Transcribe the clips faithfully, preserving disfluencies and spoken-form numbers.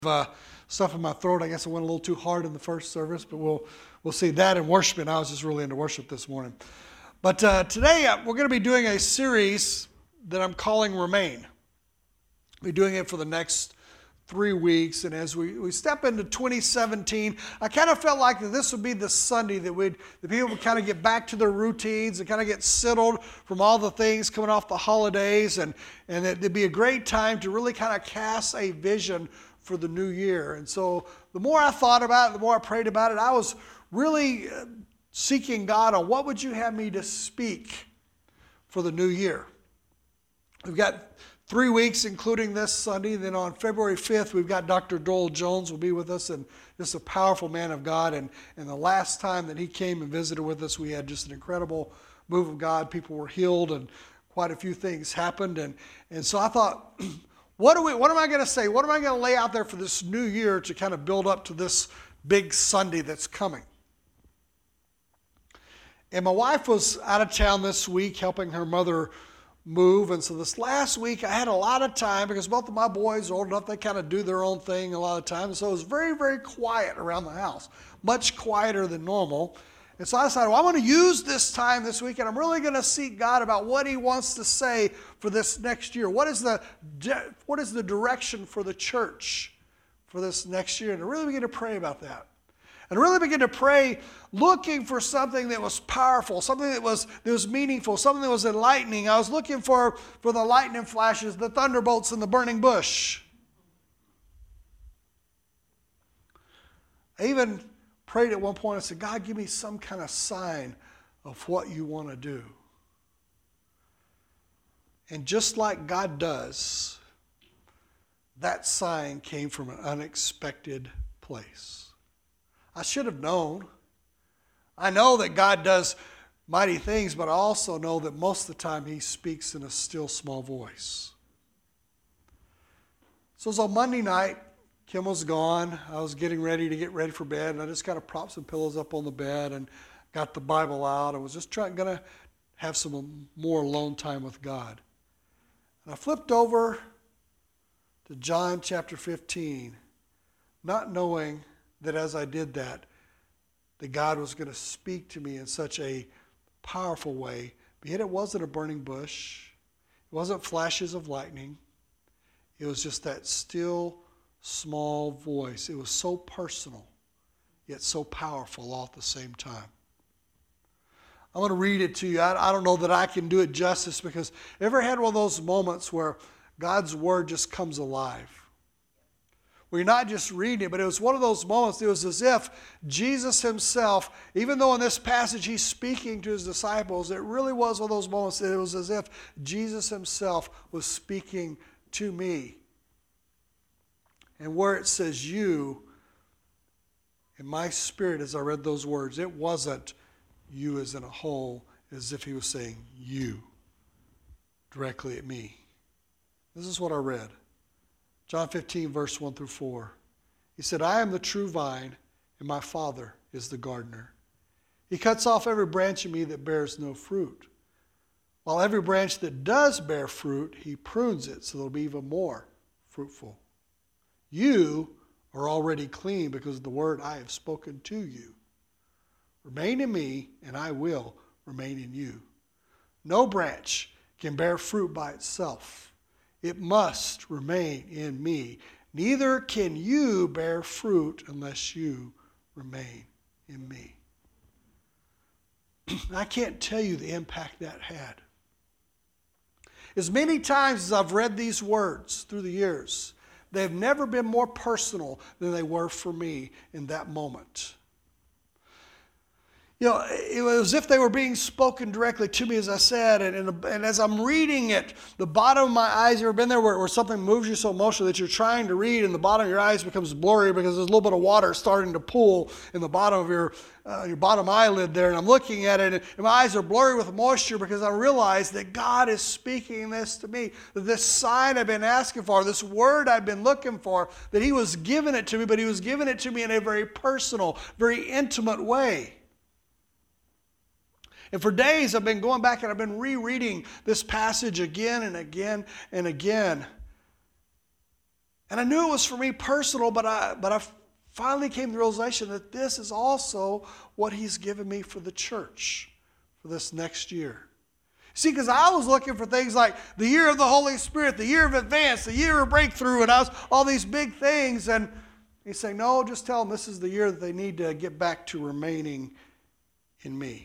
Uh, stuff in my throat. I guess I went a little too hard in the first service, but we'll we'll see that in worship. And I was just really into worship this morning. But uh, today uh, we're going to be doing a series that I'm calling Remain. We're doing it for the next three weeks. And as we, we step into twenty seventeen, I kind of felt like that this would be the Sunday that we'd, the people would kind of get back to their routines and kind of get settled from all the things coming off the holidays. And, and it, it'd be a great time to really kind of cast a vision for the new year. And so the more I thought about it, the more I prayed about it, I was really seeking God on what would you have me to speak for the new year. We've got three weeks, including this Sunday. Then on February fifth, we've got Doctor Doyle Jones will be with us, and just a powerful man of God. And, and the last time that he came and visited with us, we had just an incredible move of God. People were healed, and quite a few things happened. And, and so I thought, What do we? What am I going to say? What am I going to lay out there for this new year to kind of build up to this big Sunday that's coming? And my wife was out of town this week helping her mother move. And so this last week I had a lot of time because both of my boys are old enough, they kind of do their own thing a lot of times. So it was very, very quiet around the house, much quieter than normal. And so I decided, well, I want to use this time this week, and I'm really going to seek God about what he wants to say for this next year. What is the what is the direction for the church for this next year? And I really begin to pray about that. And I really begin to pray looking for something that was powerful, something that was, that was meaningful, something that was enlightening. I was looking for, for the lightning flashes, the thunderbolts, and the burning bush. I even prayed at one point and said, God, give me some kind of sign of what you want to do. And just like God does, that sign came from an unexpected place. I should have known. I know that God does mighty things, but I also know that most of the time he speaks in a still small voice. So it was on Monday night. Kim was gone. I was getting ready to get ready for bed, and I just kind of propped some pillows up on the bed and got the Bible out. I was just trying, going to have some more alone time with God. And I flipped over to John chapter fifteen, not knowing that as I did that, that God was going to speak to me in such a powerful way. But yet it wasn't a burning bush. It wasn't flashes of lightning. It was just that still small voice. It was so personal, yet so powerful all at the same time. I'm going to read it to you. I, I don't know that I can do it justice because ever had one of those moments where God's word just comes alive? Where you're not just reading it, but it was one of those moments, it was as if Jesus himself, even though in this passage he's speaking to his disciples, it really was one of those moments that it was as if Jesus himself was speaking to me. And where it says you, in my spirit as I read those words, it wasn't you as in a whole, as if he was saying you directly at me. This is what I read. John fifteen, verse one through four. He said, I am the true vine, and my Father is the gardener. He cuts off every branch in me that bears no fruit, while every branch that does bear fruit, he prunes it so it'll be even more fruitful. You are already clean because of the word I have spoken to you. Remain in me, and I will remain in you. No branch can bear fruit by itself. It must remain in me. Neither can you bear fruit unless you remain in me. I can't tell you the impact that had. As many times as I've read these words through the years, they've never been more personal than they were for me in that moment. You know, it was as if they were being spoken directly to me, as I said, and, and, and as I'm reading it, the bottom of my eyes, you ever been there where, where something moves you so emotionally that you're trying to read and the bottom of your eyes becomes blurry because there's a little bit of water starting to pool in the bottom of your uh, your bottom eyelid there, and I'm looking at it, and my eyes are blurry with moisture because I realize that God is speaking this to me, that this sign I've been asking for, this word I've been looking for, that he was giving it to me, but he was giving it to me in a very personal, very intimate way. And for days I've been going back and I've been rereading this passage again and again and again. And I knew it was for me personal, but I, but I finally came to the realization that this is also what he's given me for the church for this next year. See, because I was looking for things like the year of the Holy Spirit, the year of advance, the year of breakthrough, and I was all these big things. And he's saying, no, just tell them this is the year that they need to get back to remaining in me.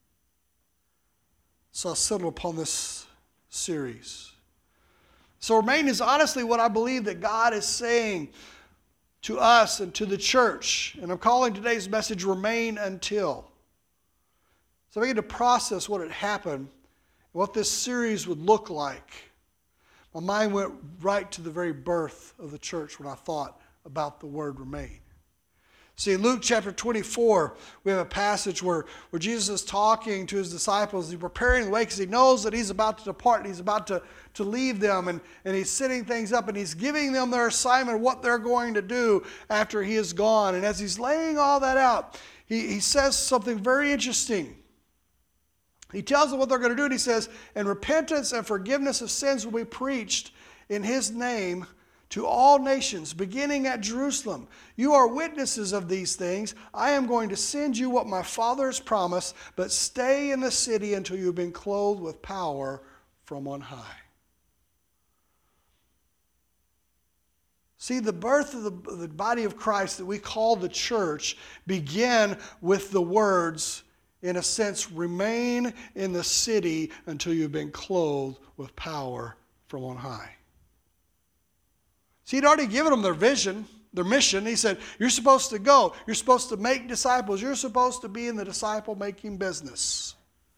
So I settled upon this series. So remain is honestly what I believe that God is saying to us and to the church. And I'm calling today's message, Remain Until. So I began to process what had happened, what this series would look like. My mind went right to the very birth of the church when I thought about the word remain. See, in Luke chapter twenty-four, we have a passage where, where Jesus is talking to his disciples. He's preparing the way because he knows that he's about to depart and he's about to, to leave them. And, and he's setting things up and he's giving them their assignment, what they're going to do after he is gone. And as he's laying all that out, he, he says something very interesting. He tells them what they're going to do, and he says, and repentance and forgiveness of sins will be preached in his name to all nations, beginning at Jerusalem. You are witnesses of these things. I am going to send you what my Father has promised, but stay in the city until you've been clothed with power from on high. See, the birth of the, the body of Christ that we call the church began with the words, in a sense, remain in the city until you've been clothed with power from on high. See, he'd already given them their vision, their mission. He said, you're supposed to go. You're supposed to make disciples. You're supposed to be in the disciple-making business.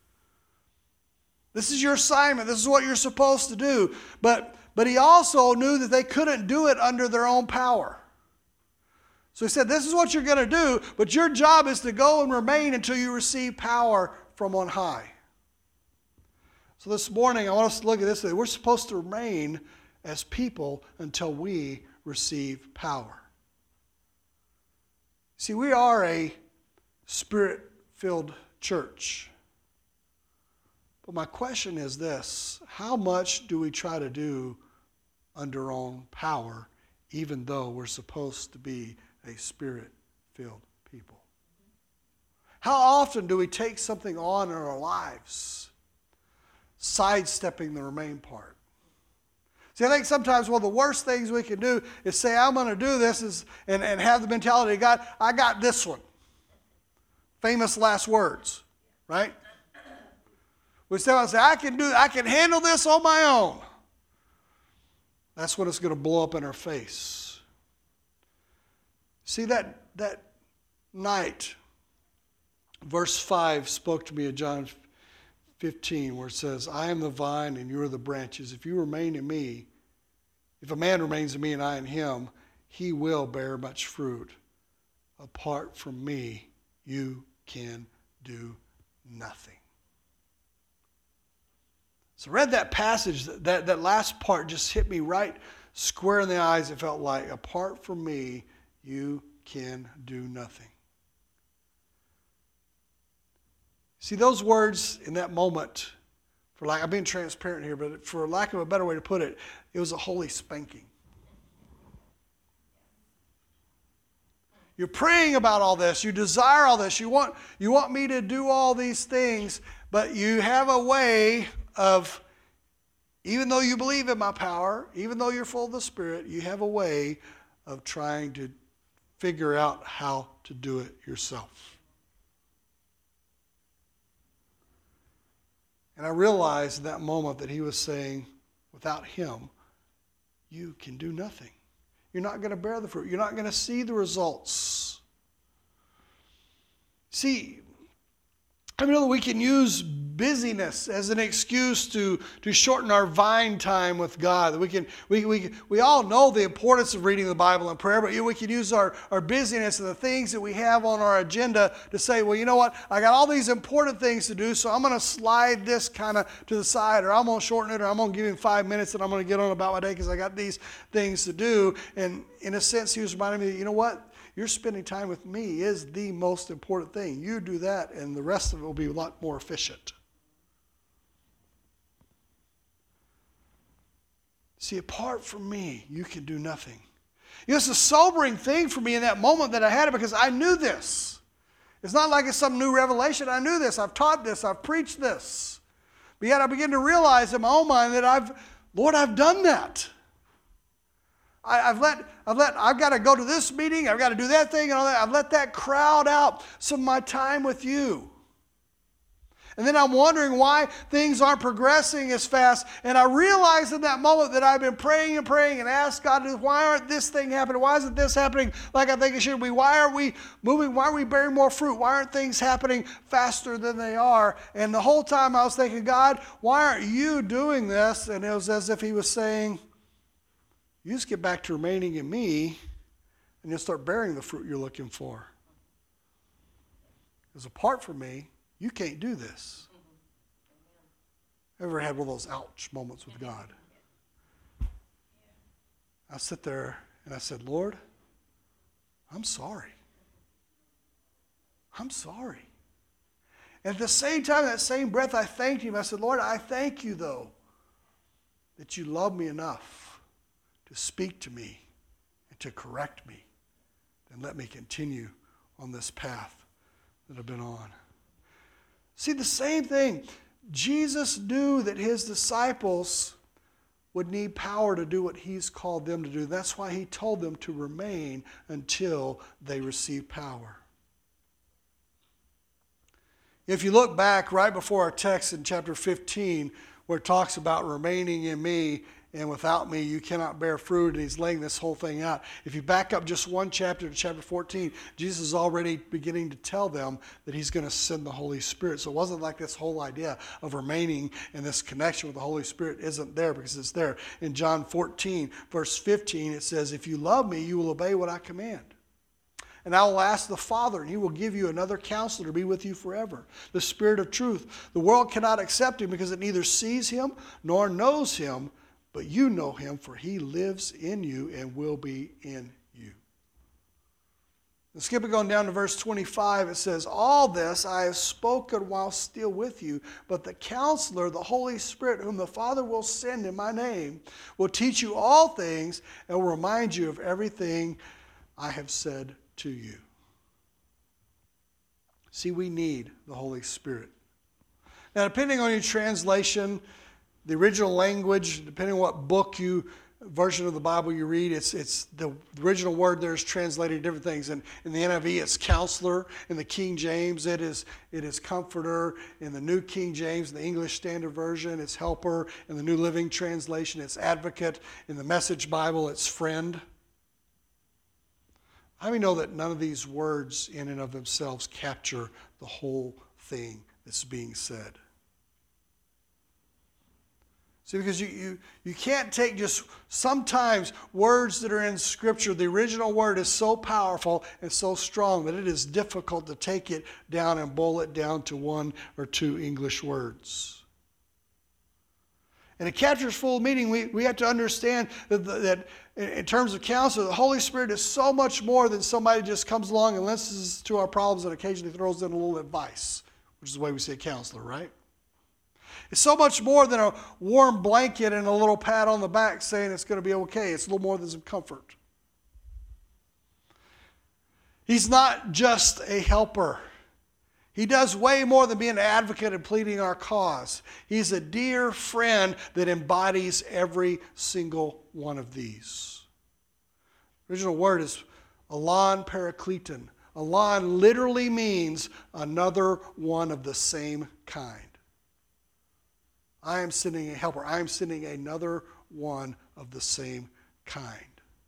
This is your assignment. This is what you're supposed to do. But, but he also knew that they couldn't do it under their own power. So he said, this is what you're going to do, but your job is to go and remain until you receive power from on high. So this morning, I want us to look at this. We're supposed to remain as people until we receive power. See, we are a Spirit-filled church. But my question is this: how much do we try to do under our own power, even though we're supposed to be a Spirit-filled people? How often do we take something on in our lives, sidestepping the remain part? See, I think sometimes one of the worst things we can do is say, I'm going to do this, is, and, and have the mentality of God, I got this one. Famous last words, right? We say, I can do, I can handle this on my own. That's when it's going to blow up in our face. See, that, that night, verse five spoke to me in John fifteen, where it says, I am the vine and you are the branches. If you remain in me, if a man remains in me and I in him, he will bear much fruit. Apart from me, you can do nothing. So I read that passage, that, that last part just hit me right square in the eyes. It felt like, apart from me, you can do nothing. See, those words in that moment, for like, I'm being transparent here, but for lack of a better way to put it, it was a holy spanking. You're praying about all this. You desire all this. You want, you want me to do all these things, but you have a way of, even though you believe in my power, even though you're full of the Spirit, you have a way of trying to figure out how to do it yourself. And I realized in that moment that he was saying, without him, you can do nothing. You're not going to bear the fruit. You're not going to see the results. See, I know that we can use busyness as an excuse to, to shorten our vine time with God. We can we, we we all know the importance of reading the Bible and prayer, but you know, we can use our, our busyness and the things that we have on our agenda to say, well, you know what? I got all these important things to do, so I'm going to slide this kind of to the side, or I'm going to shorten it, or I'm going to give him five minutes and I'm going to get on about my day because I got these things to do. And in a sense, he was reminding me, you know what? You're spending time with me is the most important thing. You do that, and the rest of it will be a lot more efficient. See, apart from me, you can do nothing. It was a sobering thing for me in that moment that I had it, because I knew this. It's not like it's some new revelation. I knew this. I've taught this. I've preached this. But yet I begin to realize in my own mind that I've, Lord, I've done that. I, I've let, I've let, I've got to go to this meeting. I've got to do that thing and all that. I've let that crowd out some of my time with you. And then I'm wondering why things aren't progressing as fast. And I realized in that moment that I've been praying and praying and asked God, why aren't this thing happening? Why isn't this happening like I think it should be? Why aren't we moving? Why are we bearing more fruit? Why aren't things happening faster than they are? And the whole time I was thinking, God, why aren't you doing this? And it was as if he was saying, you just get back to remaining in me and you'll start bearing the fruit you're looking for. Because apart from me, you can't do this. Ever had one of those ouch moments with God? I sit there and I said, Lord, I'm sorry. I'm sorry. And at the same time, that same breath, I thanked him. I said, Lord, I thank you, though, that you love me enough to speak to me and to correct me and let me continue on this path that I've been on. See, the same thing. Jesus knew that his disciples would need power to do what he's called them to do. That's why he told them to remain until they receive power. If you look back right before our text in chapter fifteen, where it talks about remaining in me, and without me you cannot bear fruit, and he's laying this whole thing out. If you back up just one chapter to chapter fourteen, Jesus is already beginning to tell them that he's going to send the Holy Spirit. So it wasn't like this whole idea of remaining and this connection with the Holy Spirit isn't there, because it's there. In John fourteen, verse fifteen, it says, if you love me, you will obey what I command. And I will ask the Father, and he will give you another counselor to be with you forever, the Spirit of truth. The world cannot accept him because it neither sees him nor knows him, but you know him, for he lives in you and will be in you. Now, skipping on down to verse twenty-five, it says, all this I have spoken while still with you, but the counselor, the Holy Spirit, whom the Father will send in my name, will teach you all things and will remind you of everything I have said to you. See, we need the Holy Spirit. Now, depending on your translation, the original language, depending on what book you, version of the Bible you read, it's it's the original word there is translated different things. And in the N I V, it's counselor. In the King James, it is it is comforter. In the New King James, the English Standard Version, it's helper. In the New Living Translation, it's advocate. In the Message Bible, it's friend. How many know that none of these words in and of themselves capture the whole thing that's being said? See, because you, you, you can't take just sometimes words that are in Scripture, the original word is so powerful and so strong that it is difficult to take it down and boil it down to one or two English words. And it captures full meaning. We, we have to understand that, that in terms of counsel, the Holy Spirit is so much more than somebody just comes along and listens to our problems and occasionally throws in a little advice, which is the way we say counselor, right? It's so much more than a warm blanket and a little pat on the back saying it's going to be okay. It's a little more than some comfort. He's not just a helper. He does way more than being an advocate and pleading our cause. He's a dear friend that embodies every single one of these. The original word is alon parakleton. Alon literally means another one of the same kind. I am sending a helper. I am sending another one of the same kind.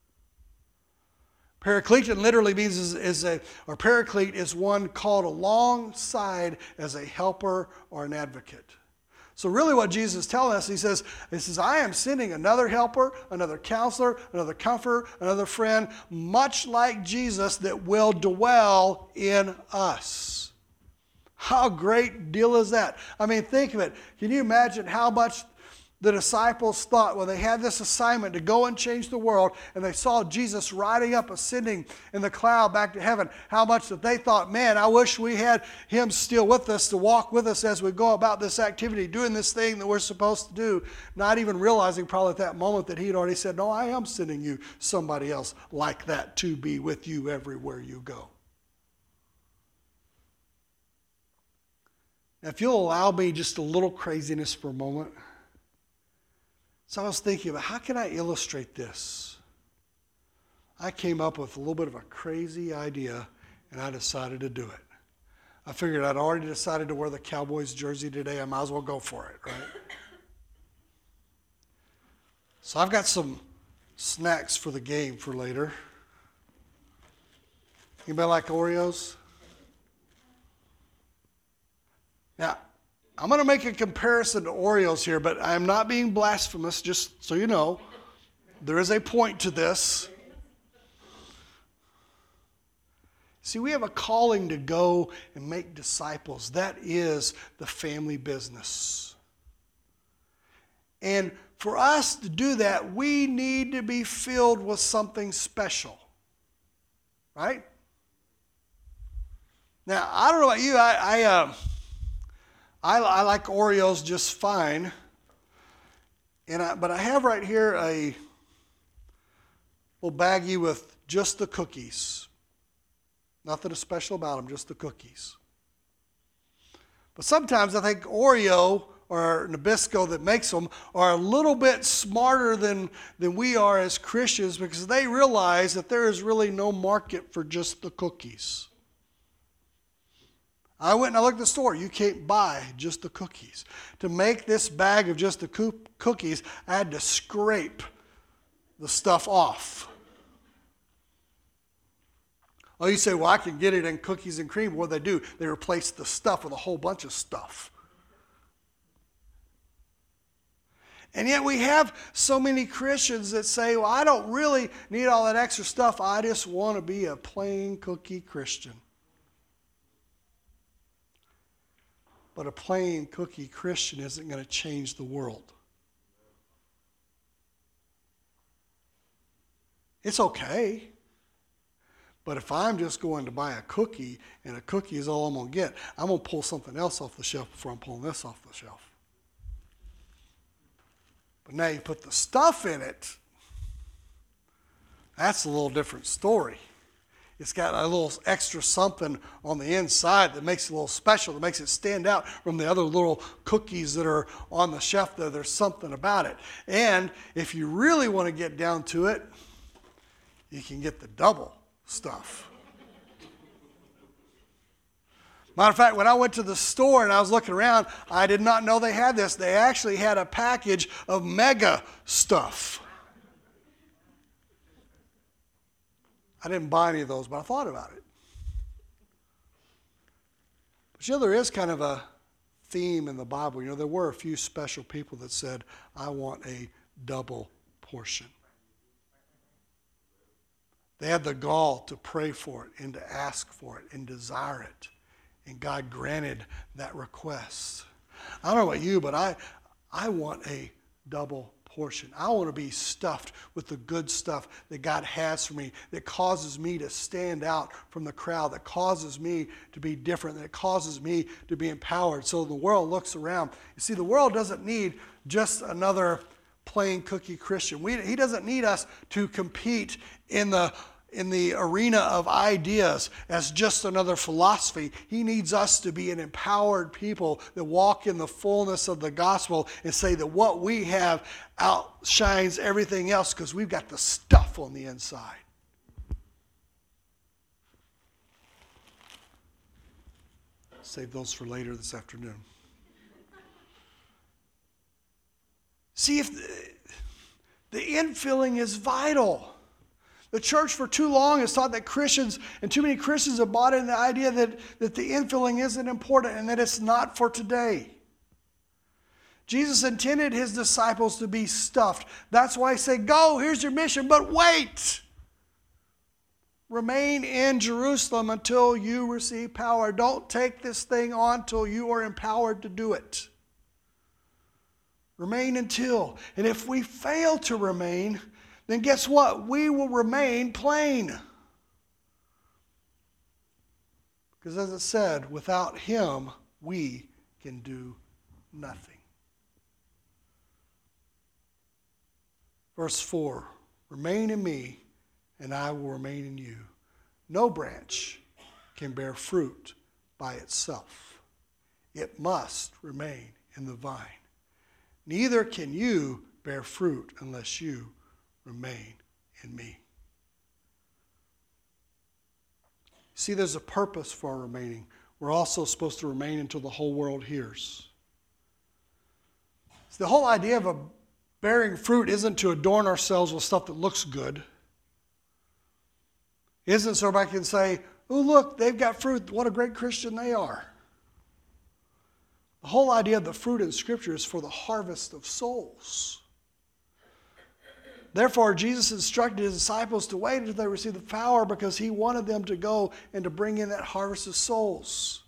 Parakleton literally means is, is a, or paraclete is one called alongside as a helper or an advocate. So really what Jesus is telling us, he says, he says, I am sending another helper, another counselor, another comforter, another friend, much like Jesus, that will dwell in us. How great deal is that? I mean, think of it. Can you imagine how much the disciples thought when they had this assignment to go and change the world, and they saw Jesus riding up, ascending in the cloud back to heaven, how much that they thought, man, I wish we had him still with us to walk with us as we go about this activity, doing this thing that we're supposed to do, not even realizing probably at that moment that he'd already said, no, I am sending you somebody else like that to be with you everywhere you go. Now, if you'll allow me just a little craziness for a moment. So I was thinking about how can I illustrate this? I came up with a little bit of a crazy idea, and I decided to do it. I figured I'd already decided to wear the Cowboys jersey today. I might as well go for it, right? So I've got some snacks for the game for later. Anybody like Oreos? Now, I'm going to make a comparison to Oreos here, but I'm not being blasphemous, just so you know. There is a point to this. See, we have a calling to go and make disciples. That is the family business. And for us to do that, we need to be filled with something special. Right? Now, I don't know about you. I... I uh, I, I like Oreos just fine, and I, but I have right here a little baggie with just the cookies. Nothing special about them, just the cookies. But sometimes I think Oreo or Nabisco that makes them are a little bit smarter than, than we are as Christians, because they realize that there is really no market for just the cookies. I went and I looked at the store. You can't buy just the cookies. To make this bag of just the co- cookies, I had to scrape the stuff off. Oh, you say, well, I can get it in cookies and cream. What do they do? They replace the stuff with a whole bunch of stuff. And yet we have so many Christians that say, well, I don't really need all that extra stuff. I just want to be a plain cookie Christian. But a plain cookie Christian isn't going to change the world. It's okay. But if I'm just going to buy a cookie and a cookie is all I'm going to get, I'm going to pull something else off the shelf before I'm pulling this off the shelf. But now you put the stuff in it, that's a little different story. It's got a little extra something on the inside that makes it a little special, that makes it stand out from the other little cookies that are on the shelf there. There's something about it. And if you really want to get down to it, you can get the double stuff. Matter of fact, when I went to the store and I was looking around, I did not know they had this. They actually had a package of mega stuff. I didn't buy any of those, but I thought about it. But you know, there is kind of a theme in the Bible. You know, there were a few special people that said, I want a double portion. They had the gall to pray for it and to ask for it and desire it. And God granted that request. I don't know about you, but I, I want a double portion. I want to be stuffed with the good stuff that God has for me, that causes me to stand out from the crowd, that causes me to be different, that causes me to be empowered. So the world looks around. You see, the world doesn't need just another plain cookie Christian. We, he doesn't need us to compete in the in the arena of ideas as just another philosophy. He needs us to be an empowered people that walk in the fullness of the gospel and say that what we have outshines everything else because we've got the stuff on the inside. Save those for later this afternoon. See, if the, the infilling is vital. The church for too long has taught that Christians, and too many Christians have bought into the idea that, that the infilling isn't important and that it's not for today. Jesus intended his disciples to be stuffed. That's why he said, go, here's your mission, but wait. Remain in Jerusalem until you receive power. Don't take this thing on until you are empowered to do it. Remain until. And if we fail to remain, then guess what? We will remain plain. Because as it said, without him, we can do nothing. Verse four, remain in me, and I will remain in you. No branch can bear fruit by itself. It must remain in the vine. Neither can you bear fruit unless you remain in me. See, there's a purpose for our remaining. We're also supposed to remain until the whole world hears. So the whole idea of a bearing fruit isn't to adorn ourselves with stuff that looks good. It isn't so everybody can say, oh, look, they've got fruit. What a great Christian they are. The whole idea of the fruit in Scripture is for the harvest of souls. Therefore, Jesus instructed his disciples to wait until they received the power because he wanted them to go and to bring in that harvest of souls.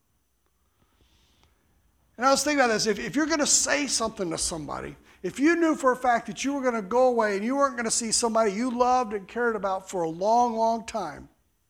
And I was thinking about this. If, if you're going to say something to somebody, if you knew for a fact that you were going to go away and you weren't going to see somebody you loved and cared about for a long, long time,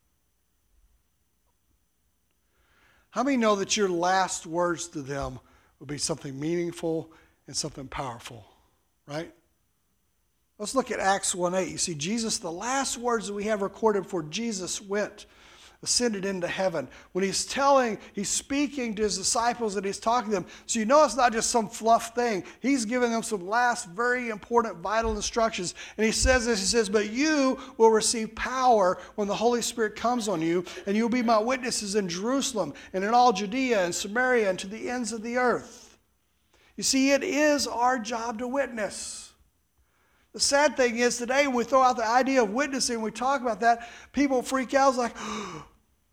how many know that your last words to them will be something meaningful and something powerful, right? Let's look at Acts one eight. You see, Jesus, the last words that we have recorded before Jesus went, ascended into heaven. When he's telling, he's speaking to his disciples and he's talking to them. So you know it's not just some fluff thing. He's giving them some last very important, vital instructions. And he says this, he says, but you will receive power when the Holy Spirit comes on you, and you'll be my witnesses in Jerusalem and in all Judea and Samaria and to the ends of the earth. You see, it is our job to witness. The sad thing is today when we throw out the idea of witnessing, we talk about that, people freak out. It's like, oh,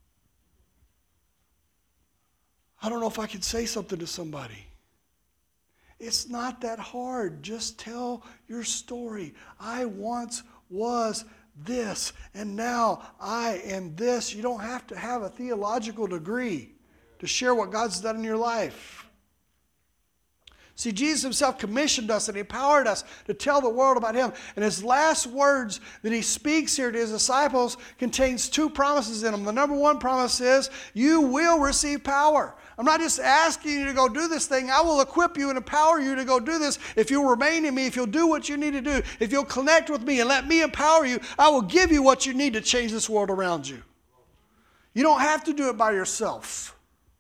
I don't know if I can say something to somebody. It's not that hard. Just tell your story. I once was this, and now I am this. You don't have to have a theological degree to share what God's done in your life. See, Jesus himself commissioned us and empowered us to tell the world about him. And his last words that he speaks here to his disciples contains two promises in them. The number one promise is, you will receive power. I'm not just asking you to go do this thing. I will equip you and empower you to go do this. If you'll remain in me, if you'll do what you need to do, if you'll connect with me and let me empower you, I will give you what you need to change this world around you. You don't have to do it by yourself.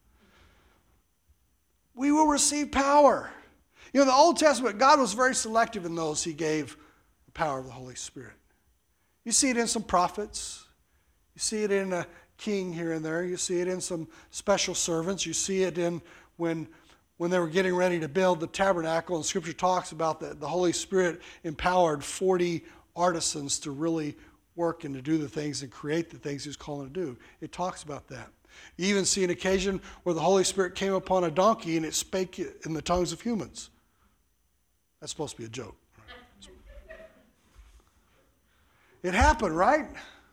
We will receive power. You know, in the Old Testament, God was very selective in those he gave the power of the Holy Spirit. You see it in some prophets. You see it in a king here and there. You see it in some special servants. You see it in when, when they were getting ready to build the tabernacle. And Scripture talks about that the Holy Spirit empowered forty artisans to really work and to do the things and create the things he was calling to do. It talks about that. You even see an occasion where the Holy Spirit came upon a donkey and it spake in the tongues of humans. That's supposed to be a joke. It happened, right?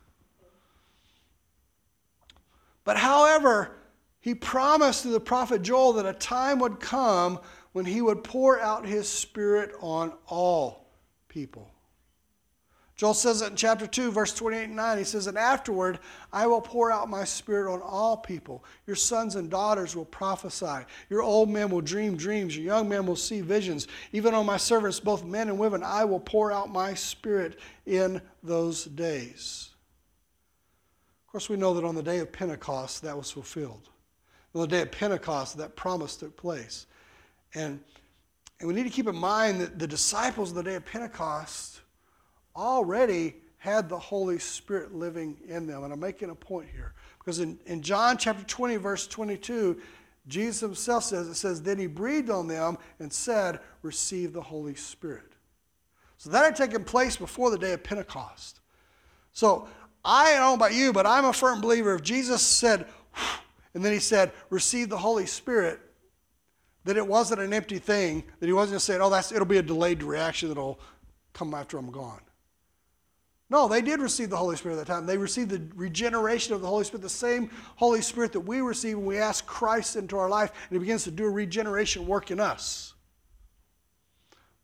But however, he promised to the prophet Joel that a time would come when he would pour out his Spirit on all people. Joel says it in chapter two, verse twenty-eight and nine. He says, and afterward, I will pour out my Spirit on all people. Your sons and daughters will prophesy. Your old men will dream dreams. Your young men will see visions. Even on my servants, both men and women, I will pour out my Spirit in those days. Of course, we know that on the day of Pentecost, that was fulfilled. On the day of Pentecost, that promise took place. And, and we need to keep in mind that the disciples on the day of Pentecost already had the Holy Spirit living in them. And I'm making a point here. Because in, in John chapter twenty, verse twenty-two, Jesus himself says, it says, then he breathed on them and said, receive the Holy Spirit. So that had taken place before the day of Pentecost. So I don't know about you, but I'm a firm believer if Jesus said, and then he said, receive the Holy Spirit, that it wasn't an empty thing, that he wasn't just saying, oh, that's, it'll be a delayed reaction that'll come after I'm gone. No, they did receive the Holy Spirit at that time. They received the regeneration of the Holy Spirit, the same Holy Spirit that we receive when we ask Christ into our life, and he begins to do a regeneration work in us.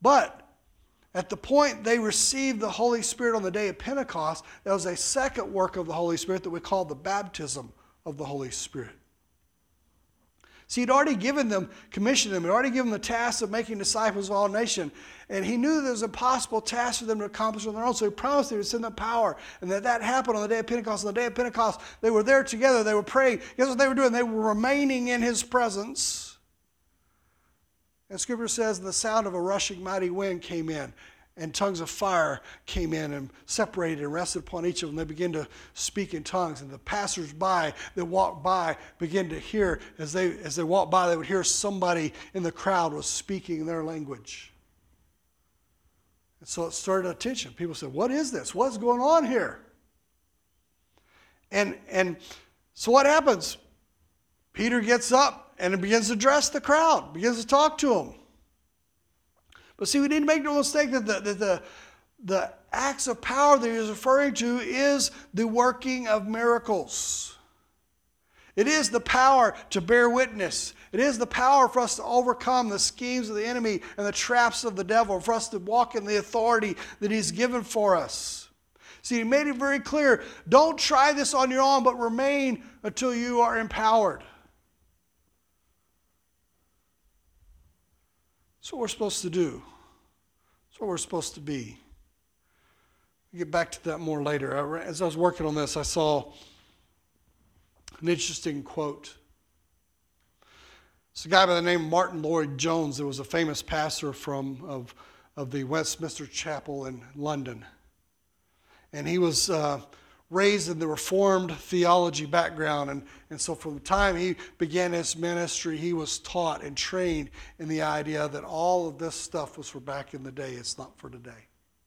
But at the point they received the Holy Spirit on the day of Pentecost, there was a second work of the Holy Spirit that we call the baptism of the Holy Spirit. See, he'd already given them, commissioned them, he'd already given them the task of making disciples of all nations. And he knew there was an impossible task for them to accomplish on their own. So he promised they would send them power. And that that happened on the day of Pentecost. On the day of Pentecost, they were there together. They were praying. Guess what they were doing? They were remaining in his presence. And Scripture says the sound of a rushing mighty wind came in. And tongues of fire came in and separated and rested upon each of them. They began to speak in tongues. And the passers-by that walked by began to hear, as they as they walked by, they would hear somebody in the crowd was speaking their language. And so it started attention. People said, what is this? What's going on here? And, and so what happens? Peter gets up and begins to address the crowd, begins to talk to them. But see, we need to make no mistake that the, that the, the acts of power that he is referring to is the working of miracles. It is the power to bear witness. It is the power for us to overcome the schemes of the enemy and the traps of the devil, for us to walk in the authority that he's given for us. See, he made it very clear, don't try this on your own, but remain until you are empowered. That's what we're supposed to do. That's what we're supposed to be. We'll get back to that more later. As I was working on this, I saw an interesting quote. It's a guy by the name of Martin Lloyd-Jones. There was a famous pastor from of, of the Westminster Chapel in London. And he was uh, raised in the Reformed theology background. And, and so from the time he began his ministry, he was taught and trained in the idea that all of this stuff was for back in the day. It's not for today.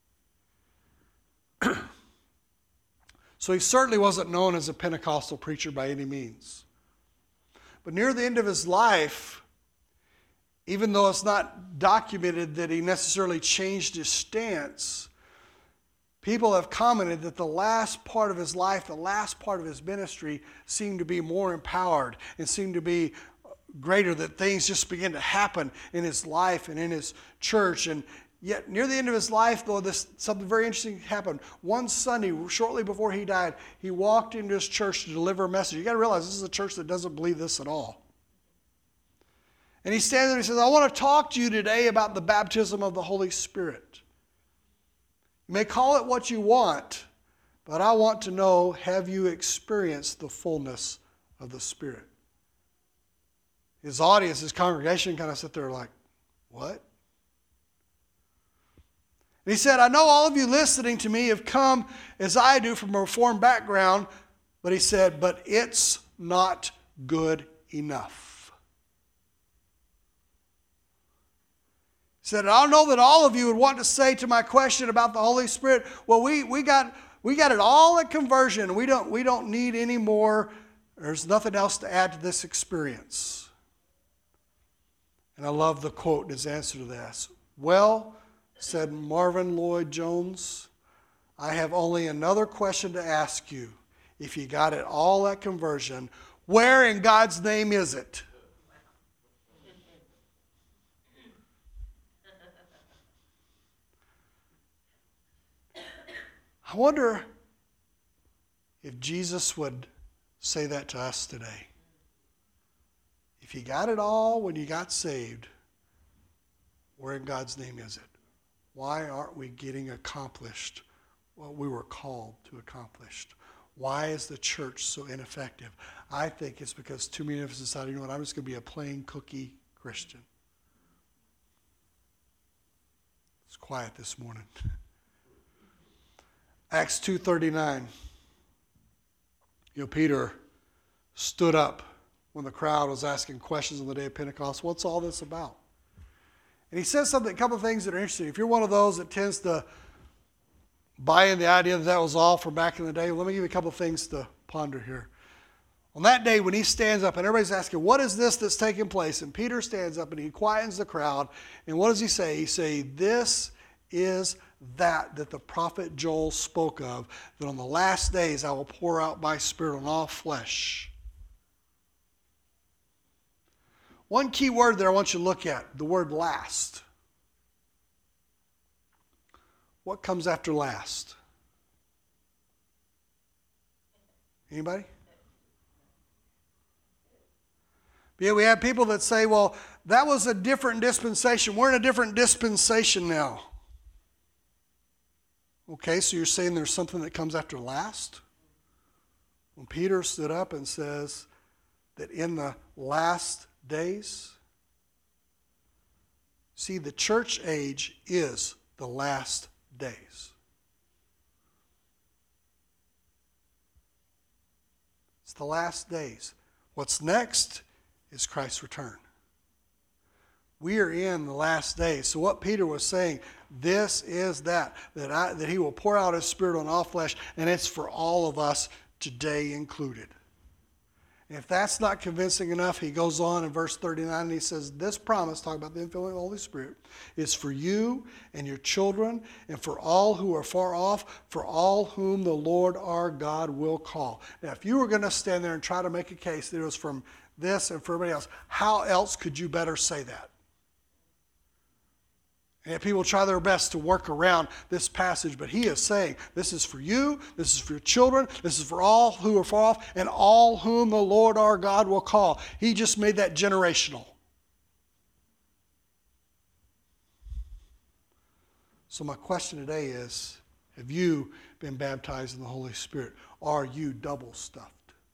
So he certainly wasn't known as a Pentecostal preacher by any means. But near the end of his life, even though it's not documented that he necessarily changed his stance, people have commented that the last part of his life, the last part of his ministry, seemed to be more empowered and seemed to be greater, that things just began to happen in his life and in his church. And yet, near the end of his life, though, this something very interesting happened. One Sunday, shortly before he died, he walked into his church to deliver a message. You got to realize this is a church that doesn't believe this at all. And he stands there and he says, I want to talk to you today about the baptism of the Holy Spirit. You may call it what you want, but I want to know, have you experienced the fullness of the Spirit? His audience, his congregation kind of sit there like, what? And he said, I know all of you listening to me have come as I do from a Reformed background, but he said, but it's not good enough. He said, I know that all of you would want to say to my question about the Holy Spirit, well, we, we got we got it all at conversion. We don't, we don't need any more. There's nothing else to add to this experience. And I love the quote in his answer to this. Well, said Marvin Lloyd-Jones, I have only another question to ask you. If you got it all at conversion, where in God's name is it? I wonder if Jesus would say that to us today. If you got it all when you got saved, where in God's name is it? Why aren't we getting accomplished what we were called to accomplish? Why is the church so ineffective? I think it's because too many of us decided, you know what, I'm just going to be a plain cookie Christian. It's quiet this morning. Acts two thirty-nine. You know, Peter stood up when the crowd was asking questions on the day of Pentecost. What's all this about? And he says something, a couple of things that are interesting. If you're one of those that tends to buy in the idea that that was all from back in the day, let me give you a couple of things to ponder here. On that day when he stands up and everybody's asking, what is this that's taking place? And Peter stands up and he quietens the crowd. And what does he say? He says, this is that that the prophet Joel spoke of, that on the last days I will pour out my Spirit on all flesh. One key word there I want you to look at, the word last. what comes after last? Anybody? Yeah, we have people that say, well, that was a different dispensation. We're in a different dispensation now. Okay, so you're saying there's something that comes after last? When Peter stood up and says that in the last days, see, the church age is the last days. It's the last days. What's next is Christ's return. We are in the last days. So what Peter was saying, this is that, that, I, that he will pour out his Spirit on all flesh, and it's for all of us today included. And if that's not convincing enough, he goes on in verse thirty-nine and he says, this promise, talking about the infilling of the Holy Spirit, is for you and your children and for all who are far off, for all whom the Lord our God will call. Now, if you were going to stand there and try to make a case that it was from this and for everybody else, how else could you better say that? And people try their best to work around this passage, but he is saying, this is for you, this is for your children, this is for all who are far off, and all whom the Lord our God will call. He just made that generational. So my question today is, have you been baptized in the Holy Spirit? Are you double stuffed?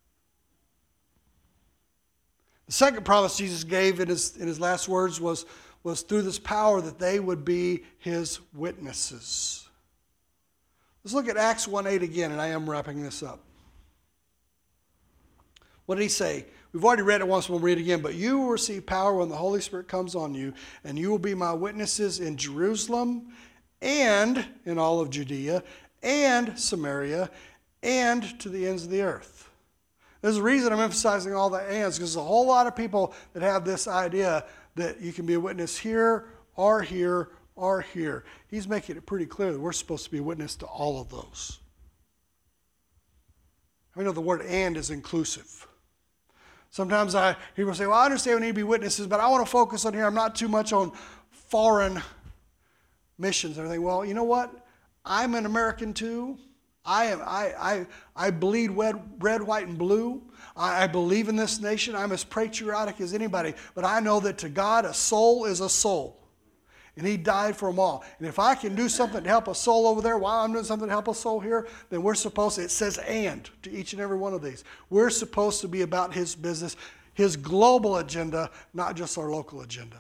The second promise Jesus gave in his, in his last words was, was through this power that they would be his witnesses. Let's look at Acts one eight again, and I am wrapping this up. What did he say? We've already read it once, we'll read it again. But you will receive power when the Holy Spirit comes on you, and you will be my witnesses in Jerusalem and in all of Judea and Samaria and to the ends of the earth. There's a reason I'm emphasizing all the ands, because there's a whole lot of people that have this idea that you can be a witness here, or here, or here. He's making it pretty clear that we're supposed to be a witness to all of those. I know the word and is inclusive. Sometimes I people say, well, I understand we need to be witnesses, but I want to focus on here. I'm not too much on foreign missions and everything. Well, you know what? I'm an American too. I am. I I I bleed red, red, white, and blue. I, I believe in this nation. I'm as patriotic as anybody. But I know that to God, a soul is a soul, and He died for them all. And if I can do something to help a soul over there while I'm doing something to help a soul here, then we're supposed to. It says "and" to each and every one of these. We're supposed to be about His business, His global agenda, not just our local agenda.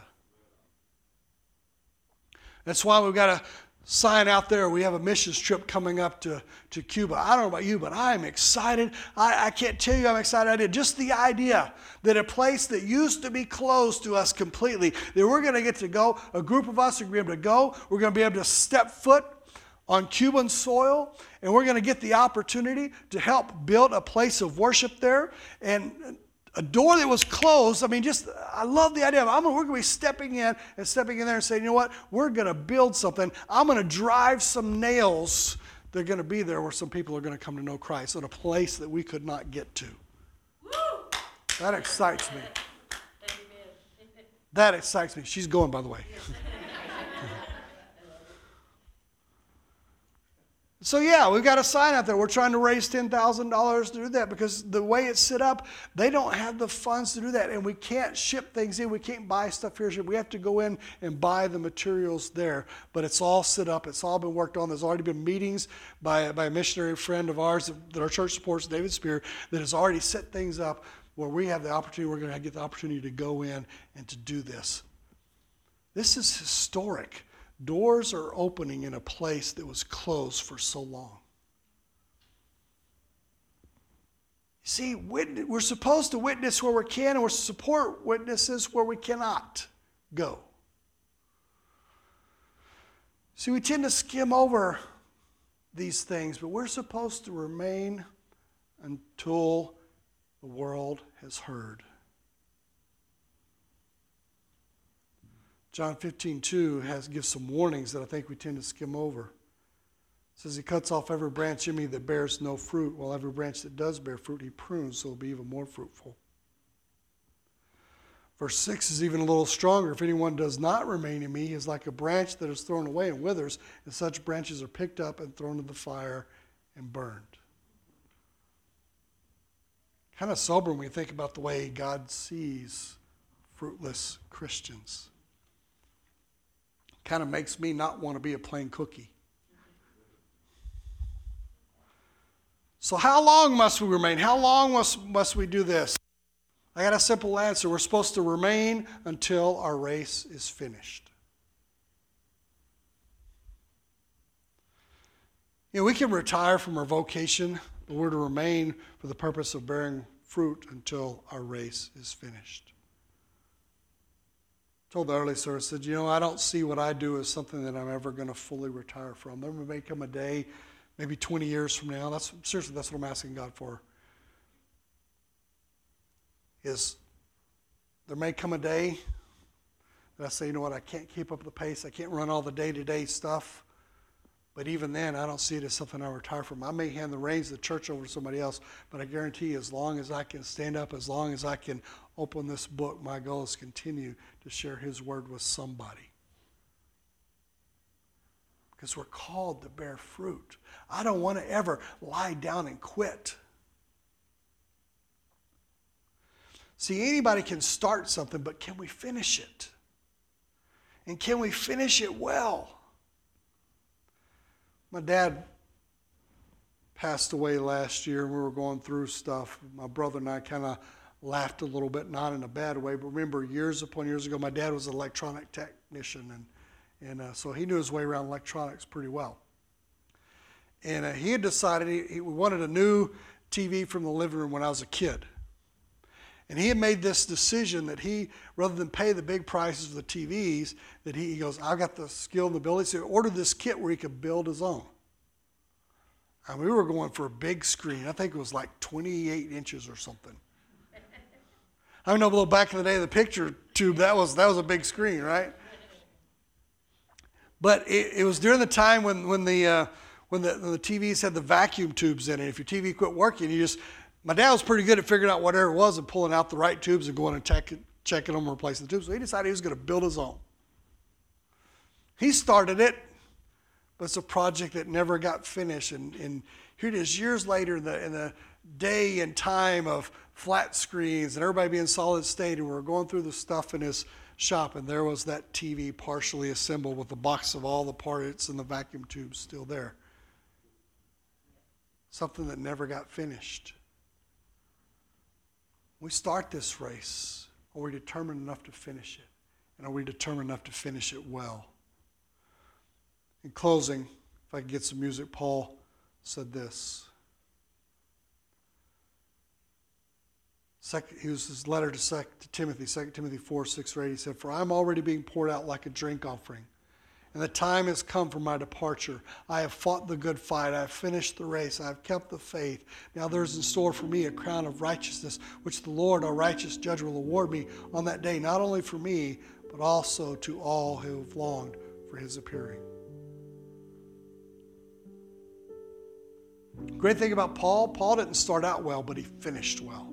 That's why we've got to sign out there. We have a missions trip coming up to, to Cuba. I don't know about you, but I'm excited. I, I can't tell you how excited I did. Just the idea that a place that used to be closed to us completely, that we're going to get to go, a group of us are going to be able to go. We're going to be able to step foot on Cuban soil, and we're going to get the opportunity to help build a place of worship there. And a door that was closed, I mean, just, I love the idea of, I'm gonna, we're going to be stepping in and stepping in there and saying, you know what, we're going to build something. I'm going to drive some nails. They're going to be there where some people are going to come to know Christ in a place that we could not get to. Woo! That excites me. Amen. That excites me. She's going, by the way. So yeah, we've got a sign out there. We're trying to raise ten thousand dollars to do that, because the way it's set up, they don't have the funds to do that. And we can't ship things in. We can't buy stuff here. We have to go in and buy the materials there. But it's all set up. It's all been worked on. There's already been meetings by, by a missionary friend of ours that our church supports, David Spear, that has already set things up where we have the opportunity, we're going to get the opportunity to go in and to do this. This is historic. Doors are opening in a place that was closed for so long. See, we're supposed to witness where we can, and we're to support witnesses where we cannot go. See, we tend to skim over these things, but we're supposed to remain until the world has heard. John fifteen two has gives some warnings that I think we tend to skim over. It says He cuts off every branch in me that bears no fruit, while every branch that does bear fruit He prunes so it'll be even more fruitful. Verse six is even a little stronger. If anyone does not remain in me, he is like a branch that is thrown away and withers, and such branches are picked up and thrown into the fire and burned. Kind of sobering when you think about the way God sees fruitless Christians. Kind of makes me not want to be a plain cookie. So how long must we remain? How long must, must we do this? I got a simple answer. We're supposed to remain until our race is finished. You know, we can retire from our vocation, but we're to remain for the purpose of bearing fruit until our race is finished. I told the early service, I said, you know, I don't see what I do as something that I'm ever going to fully retire from. There may come a day, maybe twenty years from now. That's seriously, that's what I'm asking God for. Is there may come a day that I say, you know what, I can't keep up the pace. I can't run all the day-to-day stuff. But even then, I don't see it as something I retire from. I may hand the reins of the church over to somebody else, but I guarantee you, as long as I can stand up, as long as I can open this book, my goal is to continue to share his word with somebody. Because we're called to bear fruit. I don't want to ever lie down and quit. See, anybody can start something, but can we finish it? And can we finish it well? My dad passed away last year, and we were going through stuff. My brother and I kind of laughed a little bit, not in a bad way, but remember years upon years ago, my dad was an electronic technician, and, and uh, so he knew his way around electronics pretty well. And uh, he had decided he, he wanted a new T V from the living room when I was a kid. And he had made this decision that he, rather than pay the big prices for the T Vs, that he, he goes, I've got the skill and the ability. So he ordered this kit where he could build his own. And we were going for a big screen. I think it was like twenty-eight inches or something. I know, but back in the day, the picture tube, that was that was a big screen, right? But it, it was during the time when, when, the, uh, when, the, when the T Vs had the vacuum tubes in it. If your T V quit working, you just... My dad was pretty good at figuring out whatever it was and pulling out the right tubes and going and check, checking them and replacing the tubes. So he decided he was going to build his own. He started it, but it's a project that never got finished. And, and here it is years later in the, in the day and time of flat screens and everybody being solid state, and we were going through the stuff in his shop, and there was that T V partially assembled with the box of all the parts and the vacuum tubes still there. Something that never got finished. We start this race, are we determined enough to finish it? And are we determined enough to finish it well? In closing, if I could get some music, Paul said this. Second, he was his letter to, Second, to Timothy, Second Timothy four, six or eight. He said, for I am already being poured out like a drink offering, and the time has come for my departure. I have fought the good fight. I have finished the race. I have kept the faith. Now there is in store for me a crown of righteousness, which the Lord, our righteous judge, will award me on that day, not only for me, but also to all who have longed for his appearing. Great thing about Paul, Paul didn't start out well, but he finished well.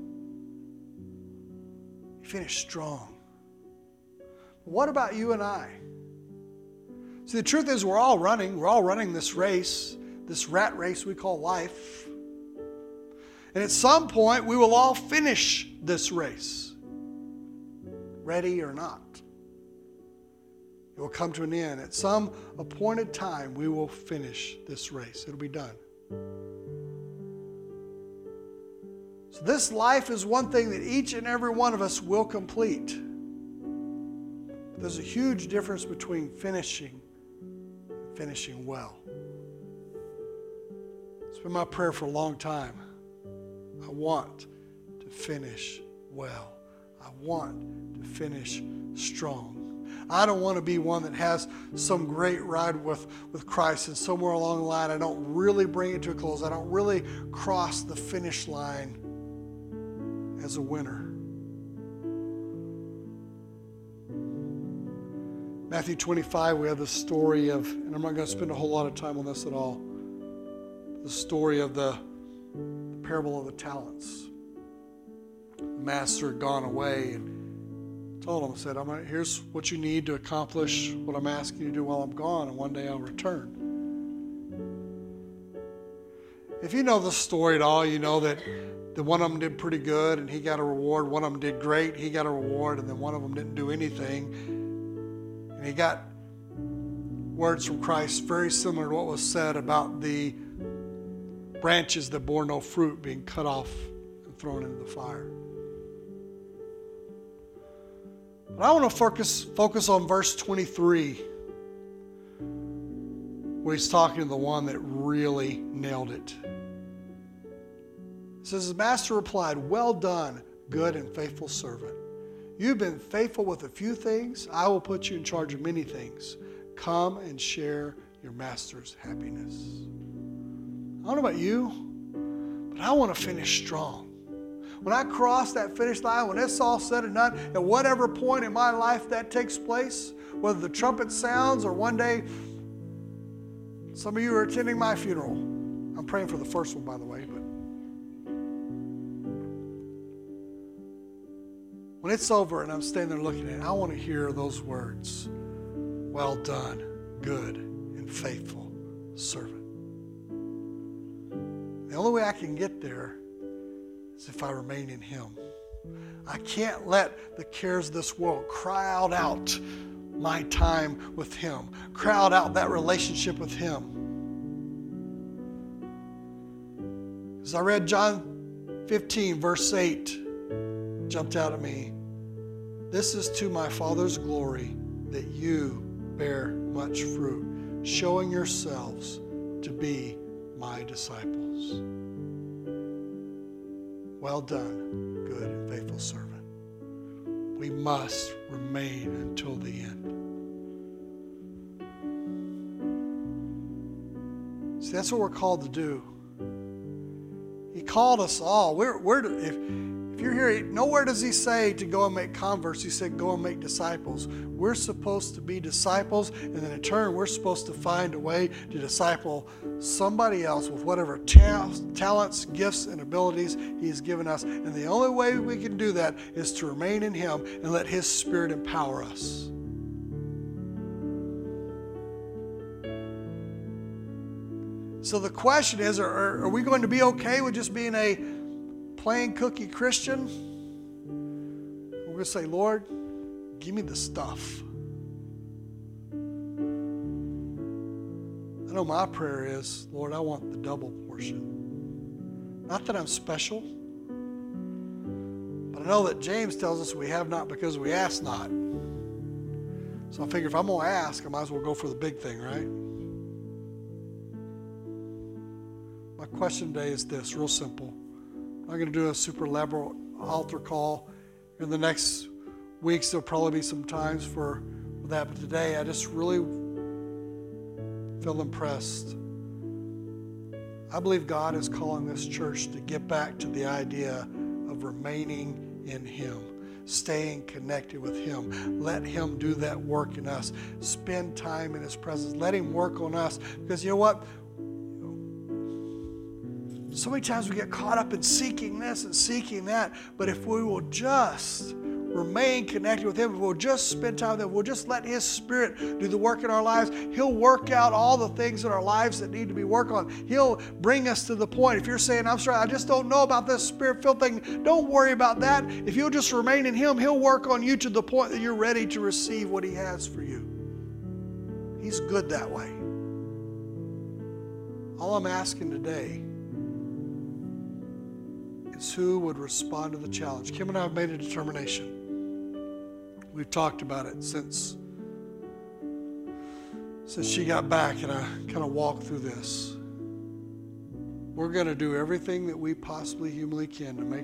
He finished strong. What about you and I? See, the truth is we're all running. We're all running this race, this rat race we call life. And at some point, we will all finish this race, ready or not. It will come to an end. At some appointed time, we will finish this race. It'll be done. So this life is one thing that each and every one of us will complete. There's a huge difference between finishing finishing well. It's been my prayer for a long time. I want to finish well. I want to finish strong. I don't want to be one that has some great ride with, with Christ and somewhere along the line I don't really bring it to a close. I don't really cross the finish line as a winner. Matthew twenty-five, we have the story of, and I'm not going to spend a whole lot of time on this at all, the story of the, the parable of the talents. The master had gone away and told him, I said, I'm gonna, here's what you need to accomplish what I'm asking you to do while I'm gone, and one day I'll return. If you know the story at all, you know that the one of them did pretty good and he got a reward. One of them did great, he got a reward, and then one of them didn't do anything. And he got words from Christ very similar to what was said about the branches that bore no fruit being cut off and thrown into the fire. But I want to focus, focus on verse twenty-three, where he's talking to the one that really nailed it. It says, his master replied, well done, good and faithful servant. You've been faithful with a few things. I will put you in charge of many things. Come and share your master's happiness. I don't know about you, but I want to finish strong. When I cross that finish line, when it's all said and done, at whatever point in my life that takes place, whether the trumpet sounds or one day, some of you are attending my funeral. I'm praying for the first one, by the way. But when it's over and I'm standing there looking at it, I want to hear those words. Well done, good and faithful servant. The only way I can get there is if I remain in him. I can't let the cares of this world crowd out my time with him, crowd out that relationship with him. As I read John fifteen, verse eight, jumped out at me. This is to my Father's glory that you bear much fruit, showing yourselves to be my disciples. Well done, good and faithful servant. We must remain until the end. See, that's what we're called to do. He called us all. We're, we're if, if you're here, nowhere does he say to go and make converts. He said go and make disciples. We're supposed to be disciples, and then in turn, we're supposed to find a way to disciple somebody else with whatever ta- talents, gifts, and abilities he's given us. And the only way we can do that is to remain in him and let his Spirit empower us. So the question is, are, are we going to be okay with just being a plain cookie Christian? We're going to say, Lord, give me the stuff. I know my prayer is, Lord, I want the double portion. Not that I'm special, but I know that James tells us we have not because we ask not. So I figure if I'm going to ask, I might as well go for the big thing, right? My question today is this, real simple. I'm not going to do a super elaborate altar call. In the next weeks, there'll probably be some times for that. But today, I just really feel impressed. I believe God is calling this church to get back to the idea of remaining in him, staying connected with him. Let him do that work in us. Spend time in his presence. Let him work on us. Because you know what? So many times we get caught up in seeking this and seeking that. But if we will just remain connected with him, if we'll just spend time with him, we'll just let his Spirit do the work in our lives, he'll work out all the things in our lives that need to be worked on. He'll bring us to the point. If you're saying, I'm sorry, I just don't know about this Spirit-filled thing, don't worry about that. If you'll just remain in him, he'll work on you to the point that you're ready to receive what he has for you. He's good that way. All I'm asking today is who would respond to the challenge. Kim and I have made a determination. We've talked about it since, since she got back and I kind of walked through this. We're going to do everything that we possibly humanly can to make